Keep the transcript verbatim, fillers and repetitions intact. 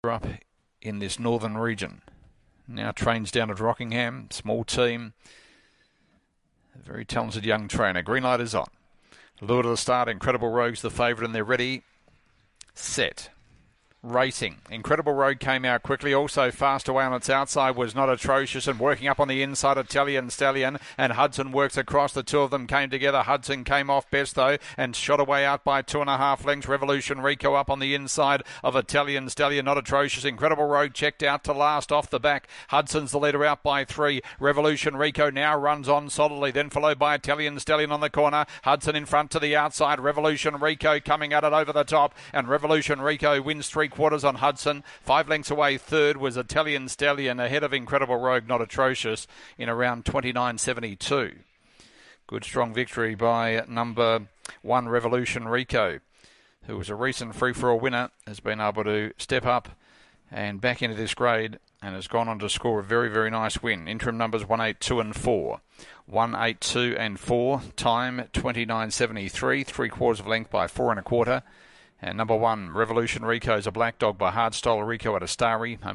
up in this northern region. Now trains down at Rockingham, small team, a very talented young trainer. Green light is on. Lure to the start, Incredible Rogue's the favourite, and they're ready, set. Racing. Incredible Rogue came out quickly. Also fast away on its outside was Not Atrocious, and working up on the inside, Italian Stallion and Hudson works across. The two of them came together. Hudson came off best though and shot away out by two and a half lengths. Revolution Rico up on the inside of Italian Stallion. Not Atrocious. Incredible Rogue checked out to last off the back. Hudson's the leader out by three. Revolution Rico now runs on solidly, then followed by Italian Stallion on the corner. Hudson in front to the outside. Revolution Rico coming at it over the top, and Revolution Rico wins three quarters on Hudson. Five lengths away third was Italian Stallion, ahead of Incredible Rogue, Not Atrocious, in around twenty-nine seventy-two. Good strong victory by number one Revolution Rico, who was a recent free-for-all winner, has been able to step up and back into this grade and has gone on to score a very, very nice win. Interim numbers one eight two and four. one eight two and four. Time twenty-nine seventy-three. Three quarters of length by four and a quarter. And number one, Revolution Rico, is a black dog by Hardstyle Rico at Astari.